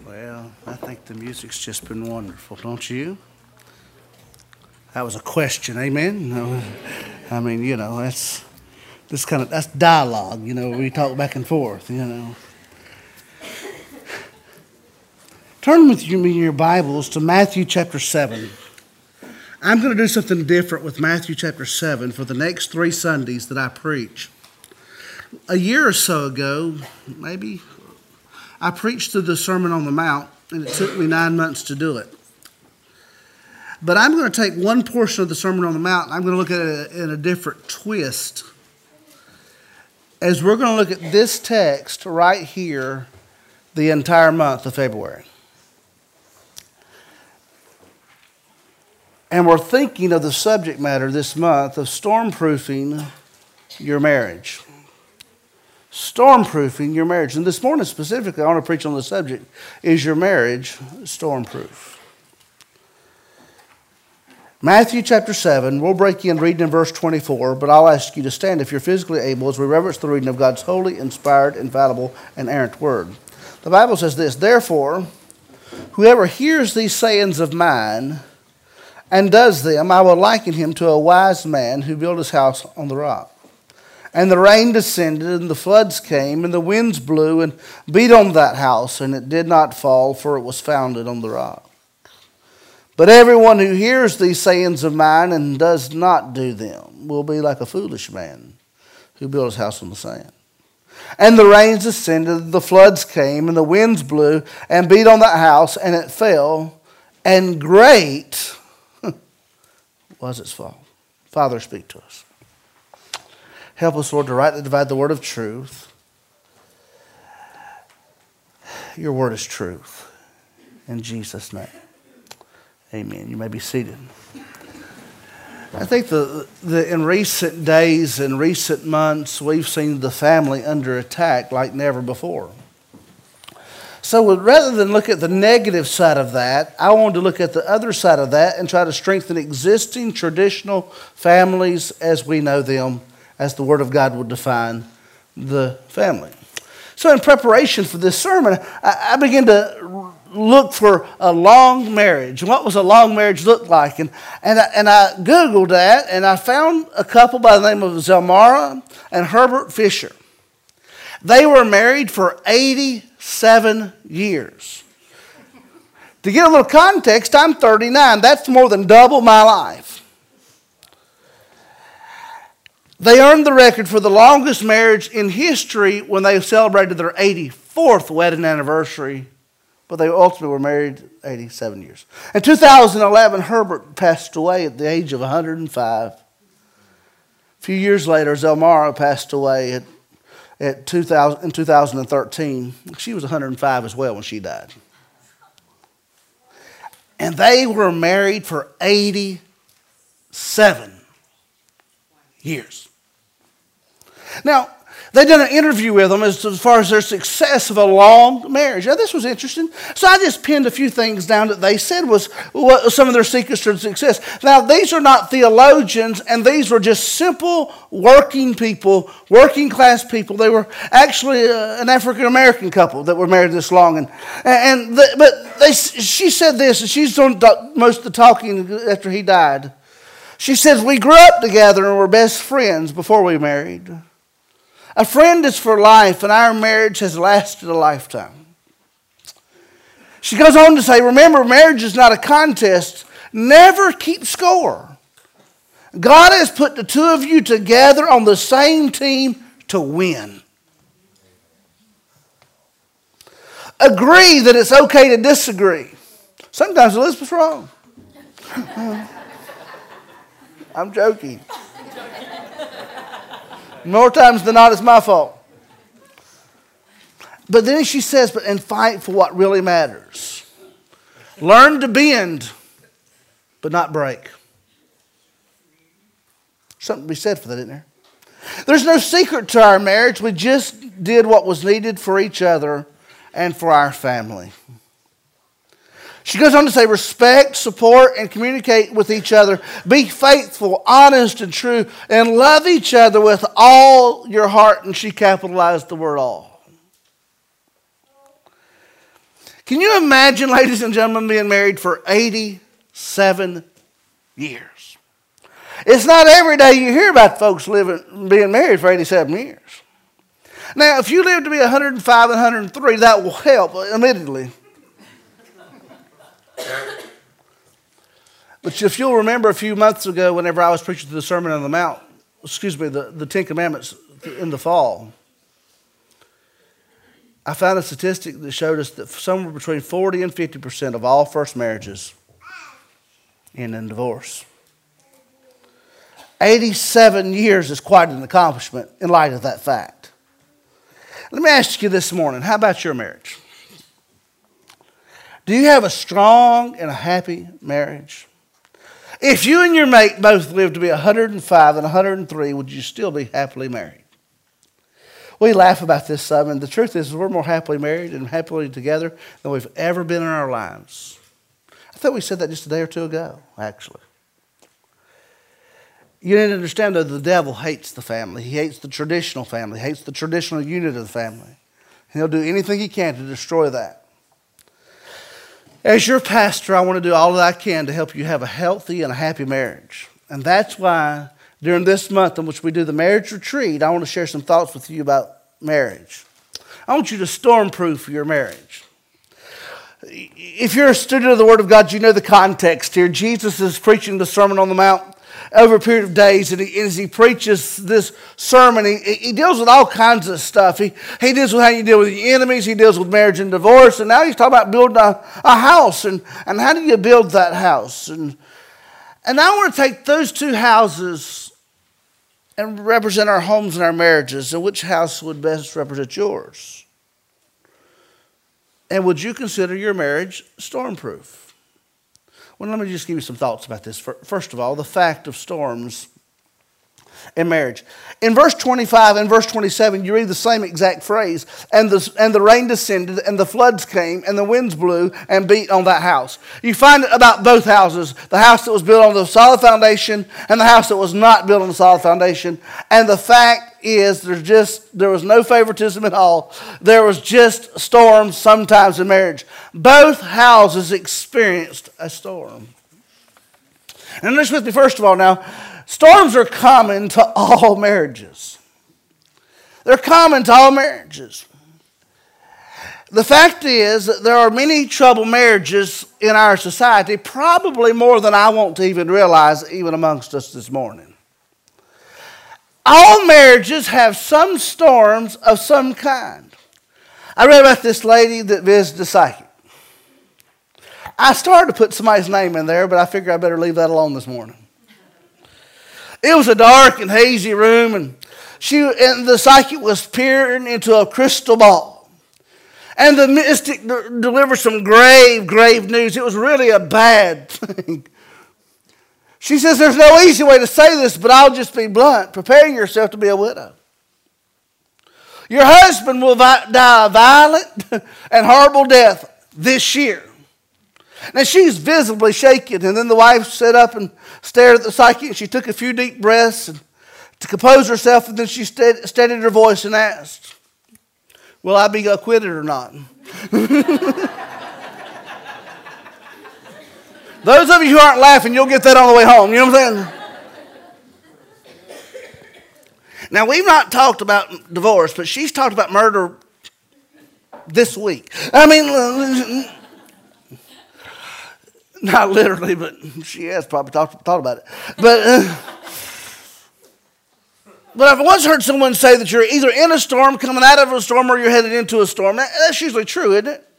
Well, I think the music's just been wonderful, don't you? That was a question, amen? No, I mean, that's dialogue, we talk back and forth. Turn with me in your Bibles to Matthew chapter 7. I'm going to do something different with Matthew chapter 7 for the next 3 Sundays that I preach. A year or so ago, maybe, I preached through the Sermon on the Mount, and it took me 9 months to do it. But I'm going to take one portion of the Sermon on the Mount, and I'm going to look at it in a different twist. As we're going to look at this text right here the entire month of February. And we're thinking of the subject matter this month of stormproofing your marriage. Stormproofing your marriage. And this morning specifically, I want to preach on the subject, is your marriage stormproof? Matthew chapter 7, we'll break in reading in verse 24, but I'll ask you to stand if you're physically able as we reverence the reading of God's holy, inspired, infallible, and inerrant word. The Bible says this, "Therefore, whoever hears these sayings of mine and does them, I will liken him to a wise man who built his house on the rock. And the rain descended, and the floods came, and the winds blew and beat on that house, and it did not fall, for it was founded on the rock. But everyone who hears these sayings of mine and does not do them will be like a foolish man who built his house on the sand. And the rains descended, the floods came, and the winds blew and beat on that house, and it fell, and great was its fall." Father, speak to us. Help us, Lord, to rightly divide the word of truth. Your word is truth. In Jesus' name, amen. You may be seated. I think in recent days and recent months, we've seen the family under attack like never before. So rather than look at the negative side of that, I wanted to look at the other side of that and try to strengthen existing traditional families as we know them, as the Word of God would define the family. So in preparation for this sermon, I began to look for a long marriage. What was a long marriage look like? And I Googled that, and I found a couple by the name of Zelmara and Herbert Fisher. They were married for 87 years. To get a little context, I'm 39. That's more than double my life. They earned the record for the longest marriage in history when they celebrated their 84th wedding anniversary, but they ultimately were married 87 years. In 2011, Herbert passed away at the age of 105. A few years later, Zelmara passed away in 2013. She was 105 as well when she died. And they were married for 87 years. Now, they did an interview with them as far as their success of a long marriage. Now, this was interesting. So I just pinned a few things down that they said was what some of their secrets to success. Now, these are not theologians, and these were just simple working people, working class people. They were actually an African-American couple that were married this long. She said this, and she's done most of the talking after he died. She says, "We grew up together and were best friends before we married. A friend is for life, and our marriage has lasted a lifetime." She goes on to say, "Remember, marriage is not a contest. Never keep score. God has put the two of you together on the same team to win. Agree that it's okay to disagree." Sometimes Elizabeth's wrong. I'm joking. More times than not, it's my fault. But then she says, and fight for what really matters. Learn to bend, but not break. Something to be said for that, isn't there? There's no secret to our marriage. We just did what was needed for each other and for our family. She goes on to say, respect, support, and communicate with each other. Be faithful, honest, and true, and love each other with all your heart. And she capitalized the word all. Can you imagine, ladies and gentlemen, being married for 87 years? It's not every day you hear about folks being married for 87 years. Now, if you live to be 105 and 103, that will help, admittedly. But if you'll remember a few months ago, whenever I was preaching the Sermon on the Mount, the Ten Commandments in the fall, I found a statistic that showed us that somewhere between 40 and 50% of all first marriages end in divorce. 87 years is quite an accomplishment in light of that fact. Let me ask you this morning, how about your marriage? Do you have a strong and a happy marriage? If you and your mate both lived to be 105 and 103, would you still be happily married? We laugh about this some, and the truth is we're more happily married and happily together than we've ever been in our lives. I thought we said that just a day or two ago, actually. You need to understand, though, the devil hates the family. He hates the traditional family. He hates the traditional unit of the family. And he'll do anything he can to destroy that. As your pastor, I want to do all that I can to help you have a healthy and a happy marriage. And that's why during this month in which we do the marriage retreat, I want to share some thoughts with you about marriage. I want you to storm-proof your marriage. If you're a student of the Word of God, you know the context here. Jesus is preaching the Sermon on the Mount over a period of days, and as he preaches this sermon, he deals with all kinds of stuff. He deals with how you deal with your enemies. He deals with marriage and divorce, and now he's talking about building a house, and how do you build that house? And I want to take those two houses and represent our homes and our marriages, and which house would best represent yours? And would you consider your marriage storm-proof? Well, let me just give you some thoughts about this. First of all, the fact of storms in marriage. In verse 25 and verse 27, you read the same exact phrase. And the rain descended, and the floods came, and the winds blew and beat on that house. You find it about both houses. The house that was built on the solid foundation and the house that was not built on the solid foundation. And the fact is, there was no favoritism at all. There was just storms sometimes in marriage. Both houses experienced a storm. And listen with me first of all now. Storms are common to all marriages. They're common to all marriages. The fact is that there are many troubled marriages in our society, probably more than I want to even realize, even amongst us this morning. All marriages have some storms of some kind. I read about this lady that visited a psychic. I started to put somebody's name in there, but I figured I better leave that alone this morning. It was a dark and hazy room, and the psychic was peering into a crystal ball. And the mystic delivered some grave news. It was really a bad thing. She says, there's no easy way to say this, but I'll just be blunt. Prepare yourself to be a widow. Your husband will die a violent and horrible death this year. Now, she's visibly shaken, and then the wife sat up and stared at the psychic, and she took a few deep breaths to compose herself, and then she steadied her voice and asked, will I be acquitted or not? Those of you who aren't laughing, you'll get that on the way home. You know what I'm saying? Now, we've not talked about divorce, but she's talked about murder this week. I mean, not literally, but she has probably thought about it. But I've once heard someone say that you're either in a storm, coming out of a storm, or you're headed into a storm. That's usually true, isn't it?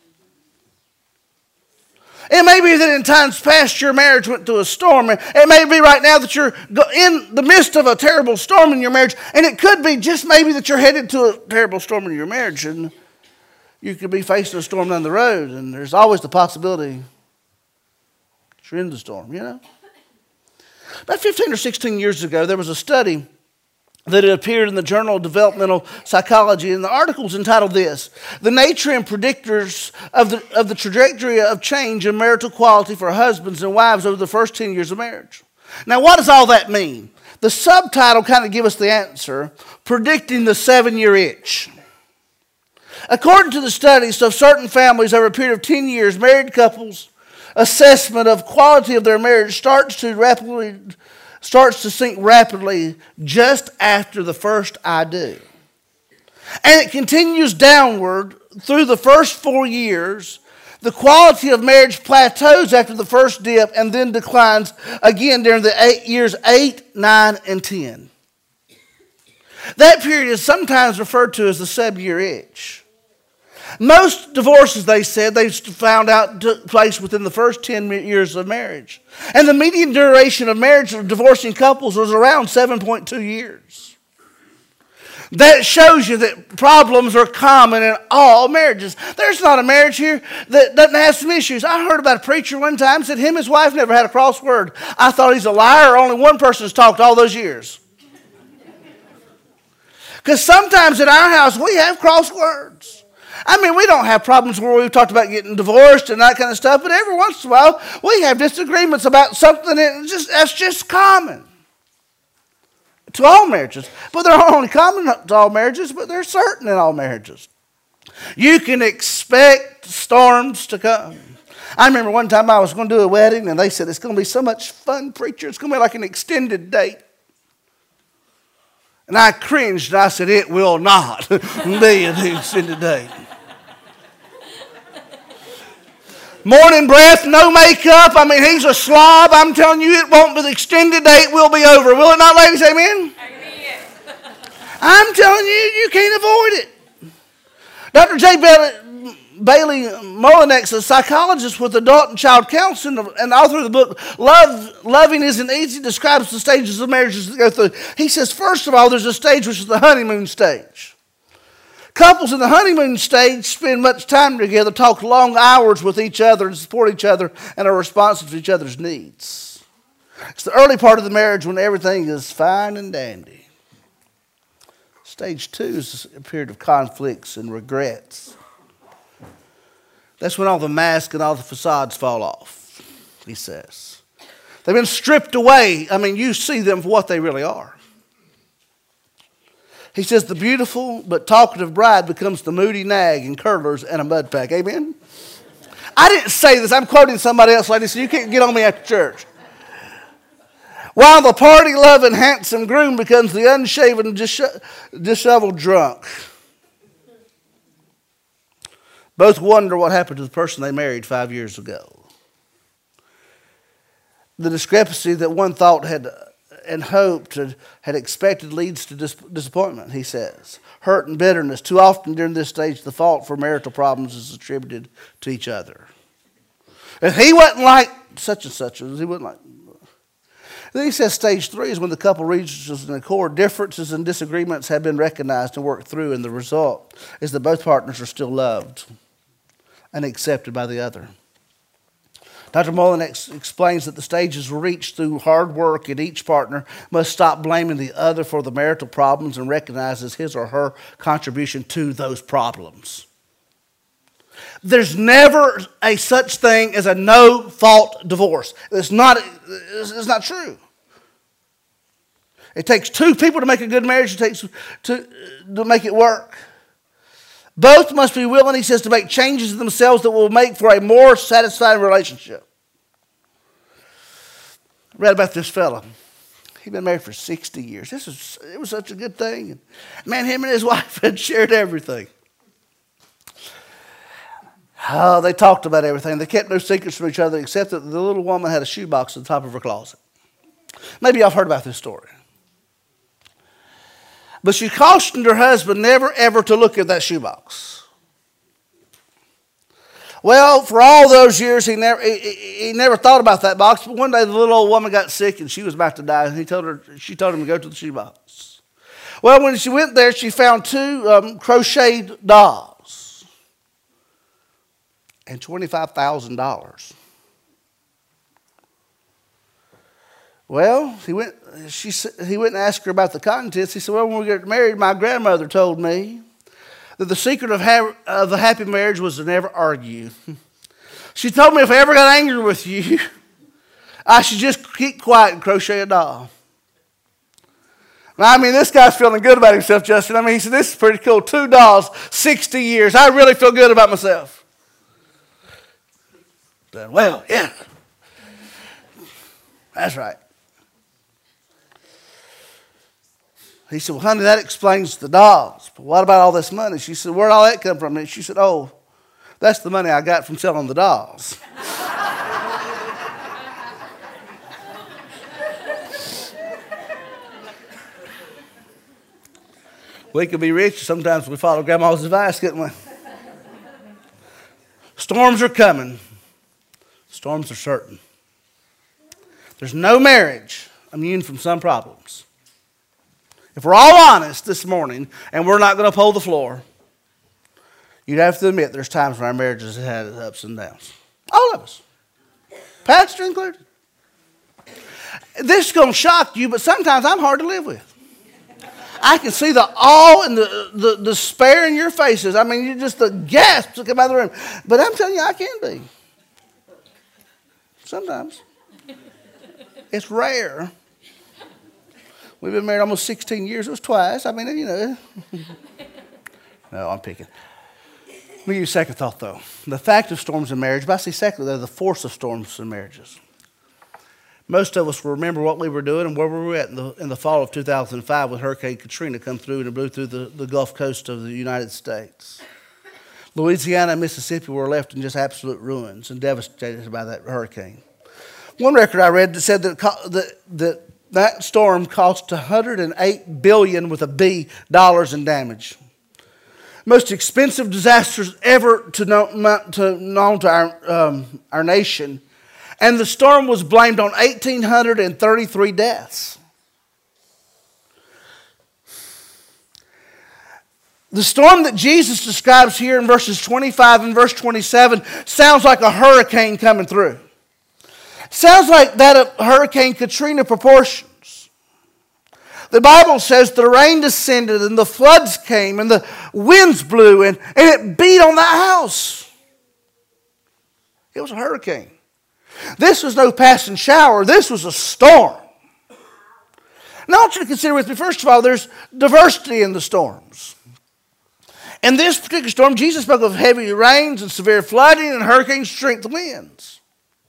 It may be that in times past your marriage went through a storm. It may be right now that you're in the midst of a terrible storm in your marriage. And it could be just maybe that you're headed to a terrible storm in your marriage. And you could be facing a storm down the road. And there's always the possibility that you're in the storm, you know. About 15 or 16 years ago, there was a study that had appeared in the Journal of Developmental Psychology, and the article was entitled this: The Nature and Predictors of the Trajectory of Change in Marital Quality for Husbands and Wives over the First 10 Years of Marriage. Now, what does all that mean? The subtitle kind of gives us the answer: Predicting the 7-Year Itch. According to the studies of certain families over a period of 10 years, married couples' assessment of quality of their marriage starts to sink rapidly just after the first I do. And it continues downward through the first 4 years. The quality of marriage plateaus after the first dip and then declines again during the years 8, 9, and 10. That period is sometimes referred to as the 7-year itch. Most divorces, they said, they found out took place within the first 10 years of marriage. And the median duration of marriage of divorcing couples was around 7.2 years. That shows you that problems are common in all marriages. There's not a marriage here that doesn't have some issues. I heard about a preacher one time said him and his wife never had a crossword. I thought he's a liar. Only one person's talked all those years. Because sometimes in our house we have crosswords. I mean, we don't have problems where we've talked about getting divorced and that kind of stuff, but every once in a while we have disagreements about something that's just common to all marriages. But they're not only common to all marriages, but they're certain in all marriages. You can expect storms to come. I remember one time I was going to do a wedding, and they said, it's going to be so much fun, preacher. It's going to be like an extended date. And I cringed, and I said, it will not be an extended date. Morning breath, no makeup. I mean, he's a slob. I'm telling you, it won't be. The extended date will be over. Will it not, ladies? Amen? Amen. I'm telling you, you can't avoid it. Dr. J. Bailey Molinex, a psychologist with adult and child counseling and author of the book, Loving Isn't Easy, describes the stages of marriages that go through. He says, first of all, there's a stage which is the honeymoon stage. Couples in the honeymoon stage spend much time together, talk long hours with each other and support each other and are responsive to each other's needs. It's the early part of the marriage when everything is fine and dandy. Stage 2 is a period of conflicts and regrets. That's when all the masks and all the facades fall off, he says. They've been stripped away. I mean, you see them for what they really are. He says the beautiful but talkative bride becomes the moody nag in curlers and a mud pack. Amen? I didn't say this. I'm quoting somebody else like this, so you can't get on me after church. While the party-loving, handsome groom becomes the unshaven, disheveled drunk. Both wonder what happened to the person they married 5 years ago. The discrepancy that one thought had and hoped and had expected leads to disappointment, he says. Hurt and bitterness. Too often during this stage, the fault for marital problems is attributed to each other. If he wasn't like such and such, he wasn't like... Then he says stage 3 is when the couple reaches an accord. Differences and disagreements have been recognized and worked through, and the result is that both partners are still loved and accepted by the other. Dr. Molinex explains that the stages were reached through hard work, and each partner must stop blaming the other for the marital problems and recognizes his or her contribution to those problems. There's never a such thing as a no-fault divorce. It's not true. It takes two people to make a good marriage. It takes to make it work. Both must be willing, he says, to make changes in themselves that will make for a more satisfying relationship. I read about this fella. He'd been married for 60 years. It was such a good thing. Man, him and his wife had shared everything. Oh, they talked about everything. They kept no secrets from each other except that the little woman had a shoebox at the top of her closet. Maybe y'all have heard about this story. But she cautioned her husband never, ever to look at that shoebox. Well, for all those years, he never thought about that box. But one day, the little old woman got sick, and she was about to die. And she told him to go to the shoebox. Well, when she went there, she found two crocheted dolls and $25,000. Well, he went and asked her about the contents. He said, well, when we got married, my grandmother told me that the secret of a happy marriage was to never argue. She told me if I ever got angry with you, I should just keep quiet and crochet a doll. I mean, this guy's feeling good about himself, Justin. I mean, he said, this is pretty cool. $2, 60 years. I really feel good about myself. Done well, yeah. That's right. He said, well, honey, that explains the dolls. But what about all this money? She said, where'd all that come from? And she said, oh, that's the money I got from selling the dolls. We could be rich. Sometimes we follow Grandma's advice, couldn't we? Storms are coming. Storms are certain. There's no marriage immune from some problems. If we're all honest this morning, and we're not going to pull the floor, you'd have to admit there's times when our marriages have had its ups and downs. All of us. Pastor included. This is going to shock you, but sometimes I'm hard to live with. I can see the awe and the despair in your faces. I mean, just the gasps that come out of the room. But I'm telling you, I can be. Sometimes. It's rare. We've been married almost 16 years. It was twice. I mean, you know. No, I'm picking. Let me give you a second thought, though. The fact of storms in marriage, but I see secondly, they're the force of storms in marriages. Most of us will remember what we were doing and where we were at in the fall of 2005 when Hurricane Katrina come through and it blew through the Gulf Coast of the United States. Louisiana and Mississippi were left in just absolute ruins and devastated by that hurricane. One record I read that said that storm cost $108 billion with a B dollars in damage. Most expensive disasters ever known to our nation. And the storm was blamed on 1,833 deaths. The storm that Jesus describes here in verses 25 and verse 27 sounds like a hurricane coming through. Sounds like that of Hurricane Katrina proportions. The Bible says the rain descended and the floods came and the winds blew and it beat on that house. It was a hurricane. This was no passing shower. This was a storm. Now I want you to consider with me, first of all, there's diversity in the storms. In this particular storm, Jesus spoke of heavy rains and severe flooding and hurricane-strength winds.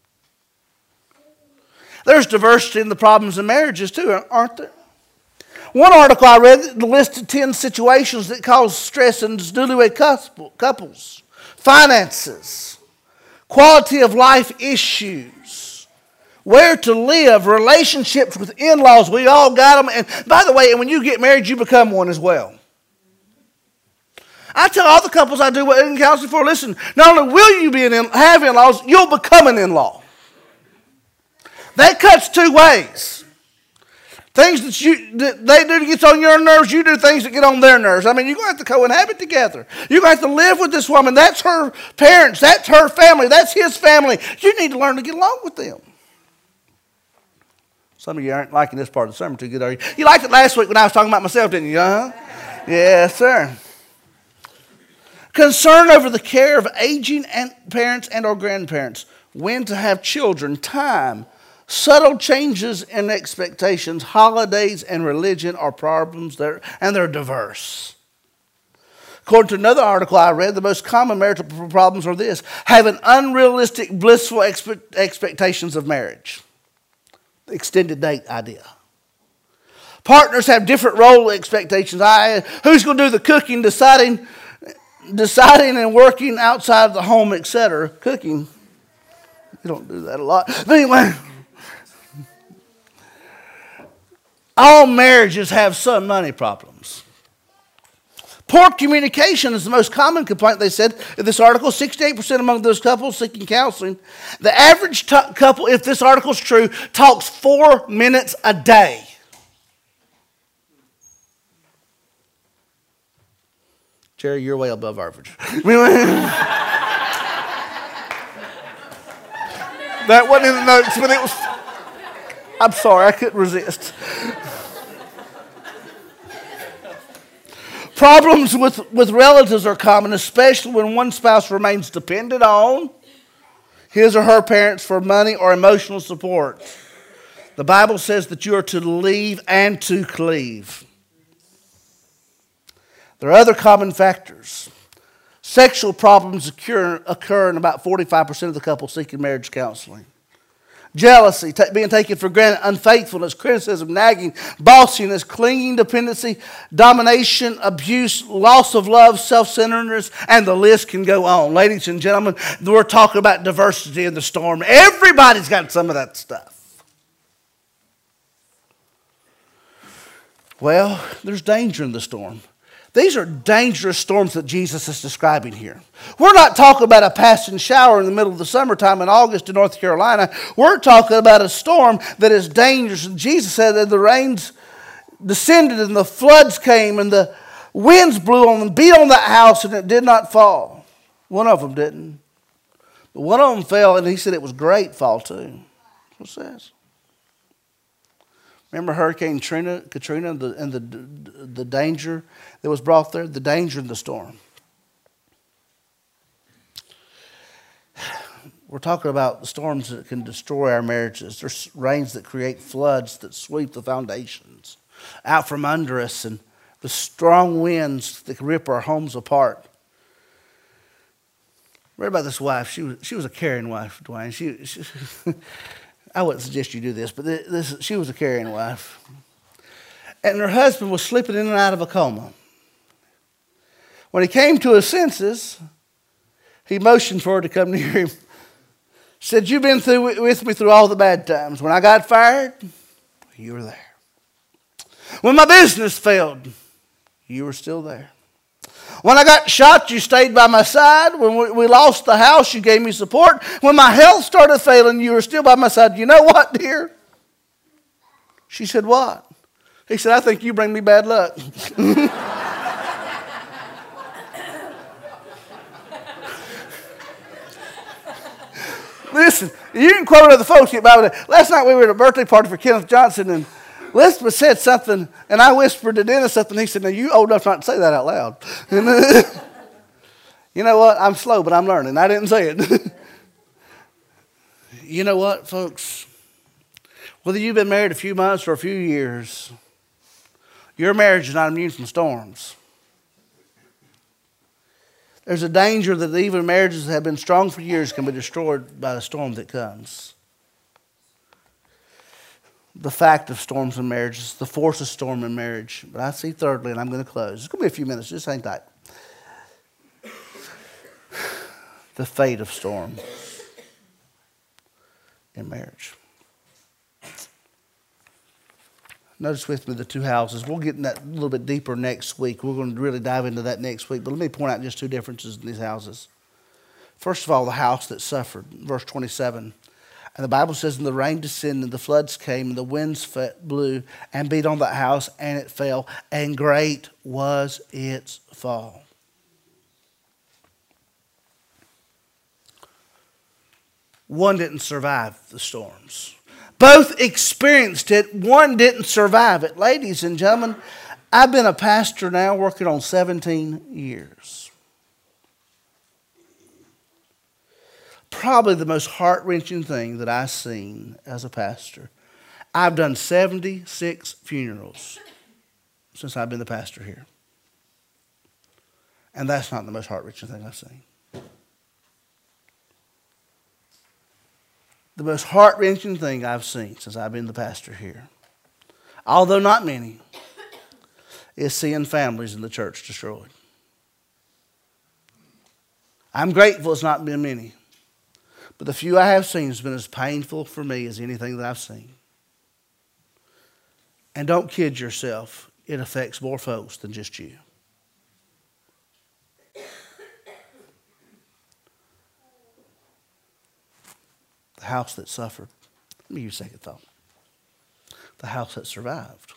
There's diversity in the problems in marriages too, aren't there? One article I read listed 10 situations that cause stress in newlywed couples. Finances, quality of life issues, where to live, relationships with in-laws. We all got them. And by the way, when you get married, you become one as well. I tell all the couples I do in counseling for, listen, not only will you have in-laws, you'll become an in-law. That cuts two ways. Things that they do to get on your nerves, you do things that get on their nerves. I mean, you're going to have to co-inhabit together. You're going to have to live with this woman. That's her parents. That's her family. That's his family. You need to learn to get along with them. Some of you aren't liking this part of the sermon too good, are you? You liked it last week when I was talking about myself, didn't you? Yes, sir. Concern over the care of aging parents and or grandparents. When to have children, time, subtle changes in expectations, holidays, and religion are problems and they're diverse. According to another article I read, the most common marital problems are this: having unrealistic, blissful expectations of marriage. The extended date idea. Partners have different role expectations. Who's going to do the cooking, deciding and working outside of the home, etc. Cooking, you don't do that a lot. But anyway, all marriages have some money problems. Poor communication is the most common complaint, they said in this article. 68% among those couples seeking counseling. The average couple, if this article is true, talks 4 minutes a day. Jerry, you're way above average. That wasn't in the notes, but it was. I'm sorry, I couldn't resist. Problems with relatives are common, especially when one spouse remains dependent on his or her parents for money or emotional support. The Bible says that you are to leave and to cleave. There are other common factors. Sexual problems occur in about 45% of the couples seeking marriage counseling. Jealousy, being taken for granted, unfaithfulness, criticism, nagging, bossiness, clinging, dependency, domination, abuse, loss of love, self-centeredness, and the list can go on. Ladies and gentlemen, we're talking about diversity in the storm. Everybody's got some of that stuff. Well, there's danger in the storm. These are dangerous storms that Jesus is describing here. We're not talking about a passing shower in the middle of the summertime in August in North Carolina. We're talking about a storm that is dangerous. And Jesus said that the rains descended and the floods came and the winds blew on and beat on that house and it did not fall. One of them didn't. But one of them fell and he said it was great fall too. That's what it says. Remember Hurricane Katrina and the danger that was brought there? The danger in the storm. We're talking about the storms that can destroy our marriages. There's rains that create floods that sweep the foundations out from under us, and the strong winds that can rip our homes apart. Read about this wife. She was a caring wife, Dwayne. She I wouldn't suggest you do this, but she was a caring wife. And her husband was slipping in and out of a coma. When he came to his senses, he motioned for her to come near him. Said, "You've been with me through all the bad times. When I got fired, you were there. When my business failed, you were still there. When I got shot, you stayed by my side. When we lost the house, you gave me support. When my health started failing, you were still by my side. You know what, dear?" She said, "What?" He said, "I think you bring me bad luck." Listen, you can quote other folks. Last night we were at a birthday party for Kenneth Johnson, and Elizabeth said something, and I whispered to Dennis something. He said, "Now, you old enough not to say that out loud." And, you know what? I'm slow, but I'm learning. I didn't say it. You know what, folks? Whether you've been married a few months or a few years, your marriage is not immune from storms. There's a danger that even marriages that have been strong for years can be destroyed by the storm that comes. The fact of storms in marriages, the force of storm in marriage. But I see thirdly, and I'm going to close. It's going to be a few minutes, just hang tight. The fate of storms in marriage. Notice with me the two houses. We'll get in that a little bit deeper next week. We're going to really dive into that next week. But let me point out just two differences in these houses. First of all, the house that suffered, verse 27. And the Bible says, "And the rain descended, and the floods came, and the winds blew and beat on that house, and it fell, and great was its fall." One didn't survive the storms. Both experienced it. One didn't survive it. Ladies and gentlemen, I've been a pastor now working on 17 years. Probably the most heart-wrenching thing that I've seen as a pastor. I've done 76 funerals since I've been the pastor here. And that's not the most heart-wrenching thing I've seen. The most heart-wrenching thing I've seen since I've been the pastor here, although not many, is seeing families in the church destroyed. I'm grateful it's not been many. But the few I have seen has been as painful for me as anything that I've seen. And don't kid yourself, it affects more folks than just you. The house that suffered. Let me use a second thought. The house that survived.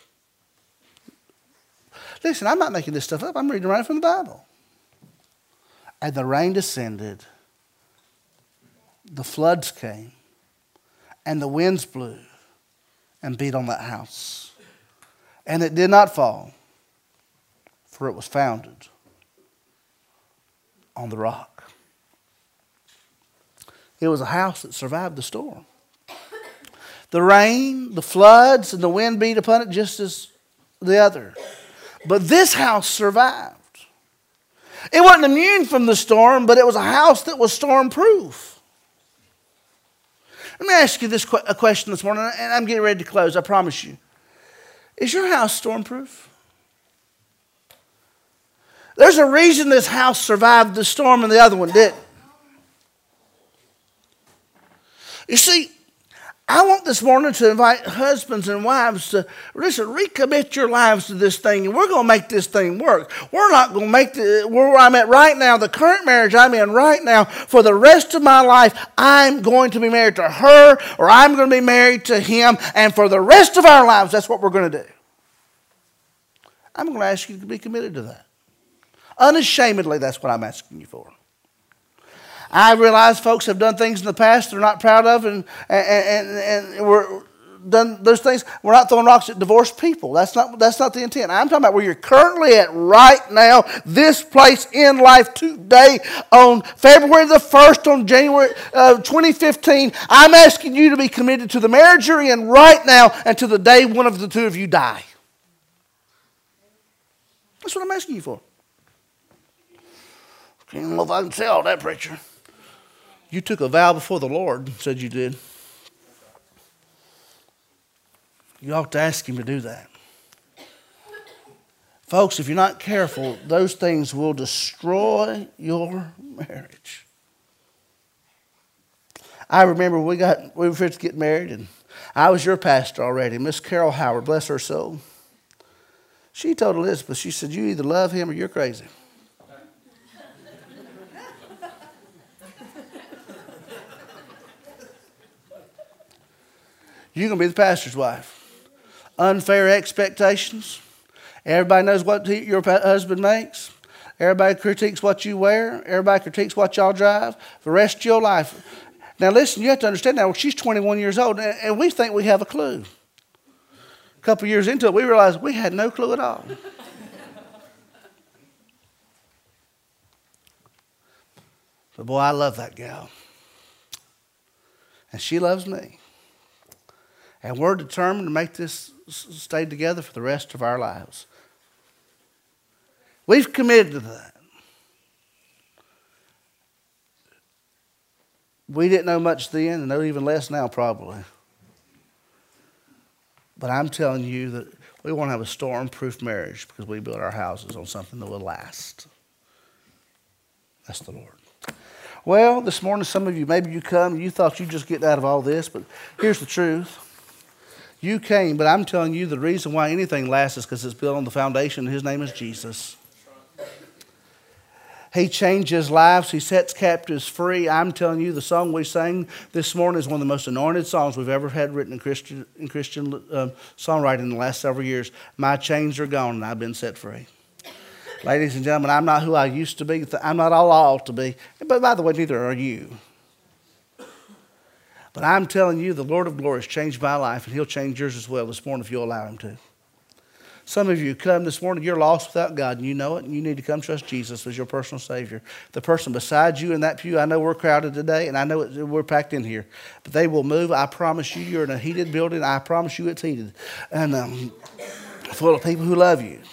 Listen, I'm not making this stuff up. I'm reading right from the Bible. And the rain descended. The floods came. And the winds blew and beat on that house. And it did not fall, for it was founded on the rock. It was a house that survived the storm. The rain, the floods, and the wind beat upon it just as the other. But this house survived. It wasn't immune from the storm, but it was a house that was storm-proof. Let me ask you a question this morning, and I'm getting ready to close, I promise you. Is your house storm-proof? There's a reason this house survived the storm and the other one didn't. You see, I want this morning to invite husbands and wives to, listen, recommit your lives to this thing, and we're going to make this thing work. We're not going to make where I'm at right now, the current marriage I'm in right now, for the rest of my life, I'm going to be married to her, or I'm going to be married to him, and for the rest of our lives, that's what we're going to do. I'm going to ask you to be committed to that. Unashamedly, that's what I'm asking you for. I realize folks have done things in the past they're not proud of, and we're done those things. We're not throwing rocks at divorced people. That's not the intent. I'm talking about where you're currently at right now, this place in life today, on February the 1st, on January 2015. I'm asking you to be committed to the marriage you're in right now until the day one of the two of you die. That's what I'm asking you for. I don't know if I can say all that, preacher. You took a vow before the Lord and said you did. You ought to ask him to do that. Folks, if you're not careful, those things will destroy your marriage. I remember we were first getting married, and I was your pastor already. Miss Carol Howard, bless her soul. She told Elizabeth, she said, you either love him or you're crazy. You're going to be the pastor's wife. Unfair expectations. Everybody knows what your husband makes. Everybody critiques what you wear. Everybody critiques what y'all drive. For the rest of your life. Now listen, you have to understand now, she's 21 years old, and we think we have a clue. A couple years into it, we realized we had no clue at all. But boy, I love that gal. And she loves me. And we're determined to make this stay together for the rest of our lives. We've committed to that. We didn't know much then, and know even less now probably. But I'm telling you that we want to have a storm-proof marriage because we build our houses on something that will last. That's the Lord. Well, this morning, some of you, maybe you come and you thought you'd just get out of all this, but here's the truth. You came, but I'm telling you the reason why anything lasts is because it's built on the foundation. His name is Jesus. He changes lives. He sets captives free. I'm telling you, the song we sang this morning is one of the most anointed songs we've ever had written in Christian songwriting in the last several years. My chains are gone and I've been set free. Ladies and gentlemen, I'm not who I used to be. I'm not all I ought to be. But by the way, neither are you. But I'm telling you, the Lord of glory has changed my life, and he'll change yours as well this morning if you'll allow him to. Some of you come this morning, you're lost without God, and you know it, and you need to come trust Jesus as your personal Savior. The person beside you in that pew, I know we're crowded today, and I know we're packed in here, but they will move. I promise you, you're in a heated building. I promise you it's heated, and full of people who love you.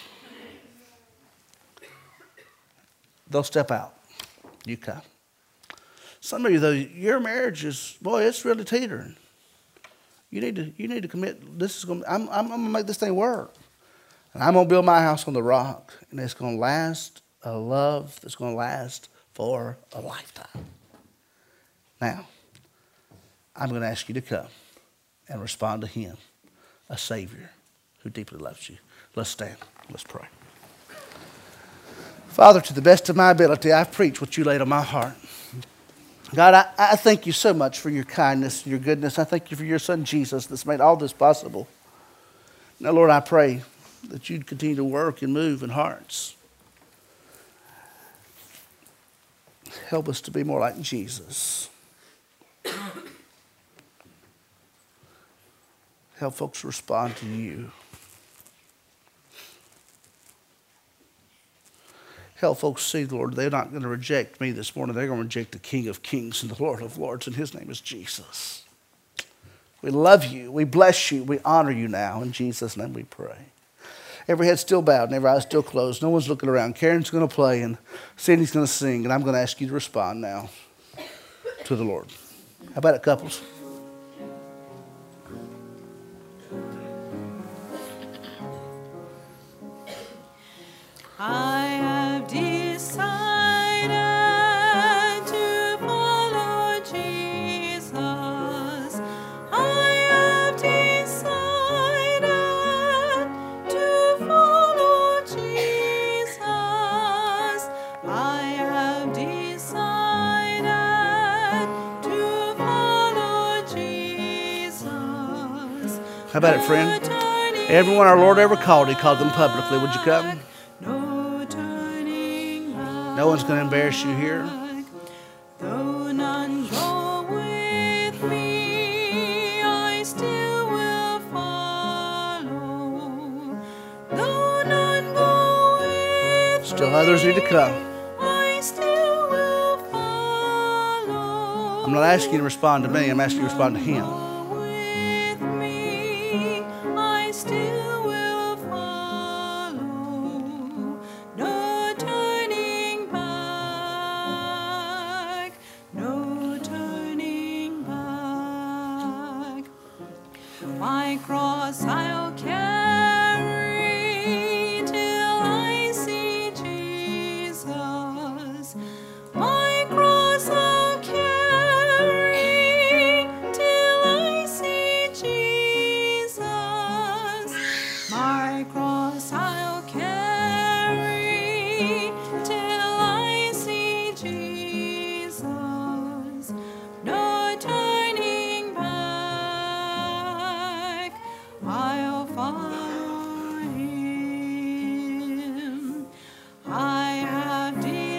They'll step out. You come. Some of you, though, your marriage is, boy, it's really teetering. You need to commit. I'm going to make this thing work. And I'm going to build my house on the rock. And it's going to last a love that's going to last for a lifetime. Now, I'm going to ask you to come and respond to him, a Savior who deeply loves you. Let's stand. Let's pray. Father, to the best of my ability, I've preached what you laid on my heart. God, I thank you so much for your kindness and your goodness. I thank you for your son, Jesus, that's made all this possible. Now, Lord, I pray that you'd continue to work and move in hearts. Help us to be more like Jesus. Help folks respond to you. Help folks see, Lord, they're not going to reject me this morning. They're going to reject the King of Kings and the Lord of Lords, and his name is Jesus. We love you. We bless you. We honor you now. In Jesus' name we pray. every head still bowed and every eye still closed. No one's looking around. Karen's going to play and Cindy's going to sing, and I'm going to ask you to respond now to the Lord. How about it, couples? I have decided to follow Jesus. I have decided to follow Jesus. I have decided to follow Jesus. How about it, friend? Everyone our Lord ever called, He called them publicly. Would you come? No one's going to embarrass you here. Though none go with me, I still will follow. Though none go with Still others need to come. I still will follow. I'm not asking you to respond to me. I'm asking you to respond to Him. With me, I still will follow. No turning back, no turning back. My cross I'll carry till I see Jesus. My cross I'll carry till I see Jesus. My cross I'll carry till I see Jesus. No turning back, I'll follow Him. I have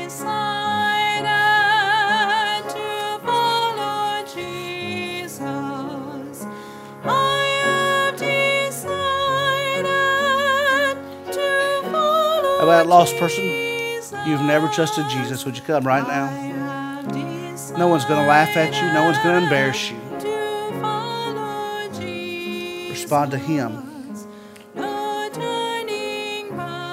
decided to follow Jesus. I have decided to follow How about lost person? Jesus. You've never trusted Jesus. Would you come right I now? have decided No one's going to laugh at you. No one's going to embarrass you. to follow Jesus. Respond to Him. No turning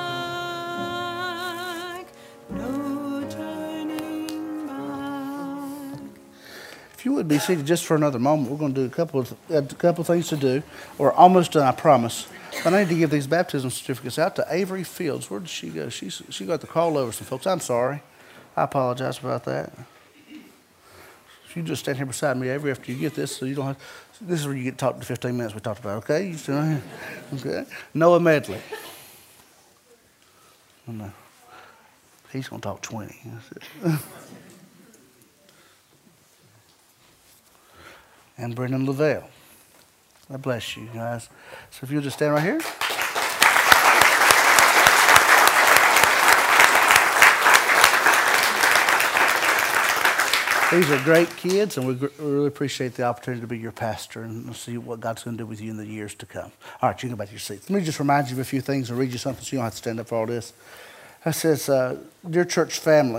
back, no turning back. If you would be seated just for another moment, we're going to do a couple of things to do. We're almost done, I promise. But I need to give these baptism certificates out to Avery Fields. Where did she go? She got the call over some folks. I'm sorry. I apologize about that. You just stand here beside me, Avery, after you get this, so you don't have. This is where you get to talk the 15 minutes we talked about. Okay, you still here? Okay. Noah Medley. Oh, no. He's going to talk 20. That's it. And Brendan Lavelle. God bless you guys. So if you'll just stand right here. These are great kids, and we really appreciate the opportunity to be your pastor and see what God's going to do with you in the years to come. All right, you can go back to your seats. Let me just remind you of a few things and read you something so you don't have to stand up for all this. It says, Dear church family,